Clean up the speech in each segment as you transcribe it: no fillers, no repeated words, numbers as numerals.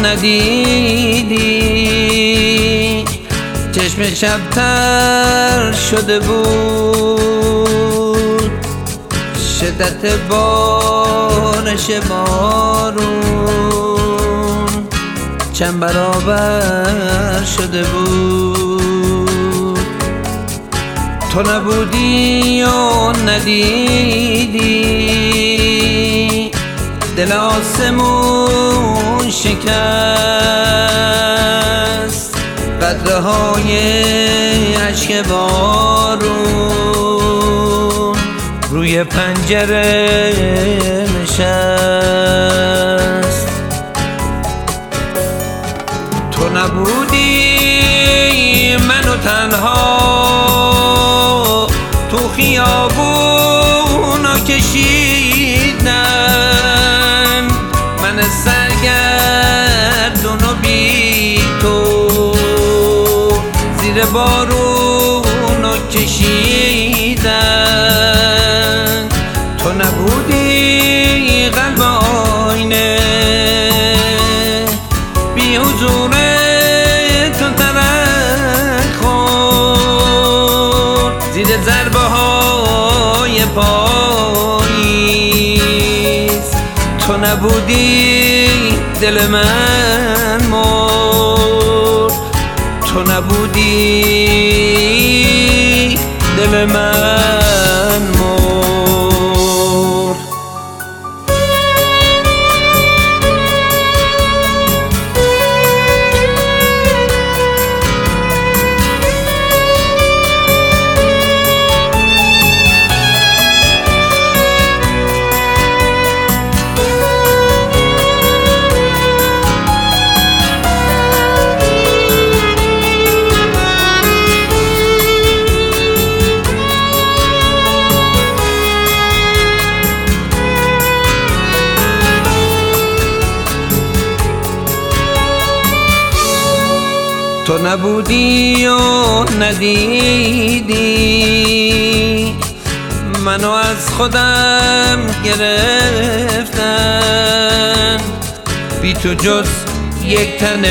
ندیدی، چشم شب تر شده بود، شدت بارش بارون چند برابر شده بود. تو نبودی و ندیدی، دل آسمون شکست، قطره‌های اشک بارون روی پنجره نشست. تو نبودی منو تنها تو خیابونا کشیدن، من سرگردون و بی تو زیر بارونا کشیدن. تو نبودی قلب آینه بی حضور تو ترک خورد، زیر ضربه های پاییز. تو نبودی دل من مرد، تو نبودی دل من مرد. تو نبودی و ندیدی، منو از خودم گرفتن، بی تو جز یک تن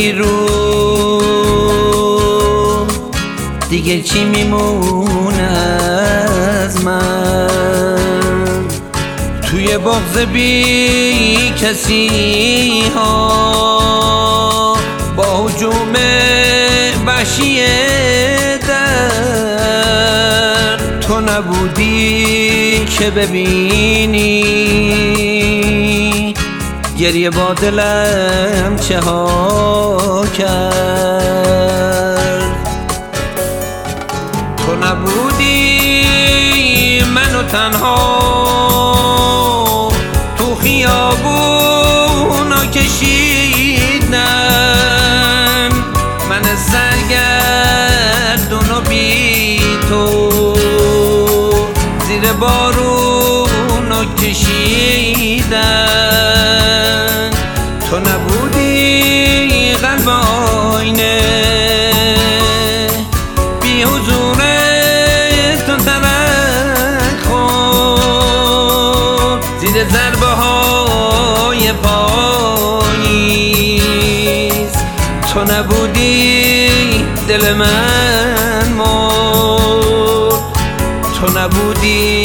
بیرون دیگه چی میمونه از من؟ توی بغض بی کسی ها با هجوم وحشی در، تو نبودی که ببینی گریه با دلم چه ها کرد. تو نبودی منو تنها تو خیابونا کشیدن، من سرگردون و بی تو زیر بارونا کشیدن. تو نبودی قلب آینه بی حضور تو ترک خورد، زیر ضربه های پاییز. تو نبودی دل من مرد، تو نبودی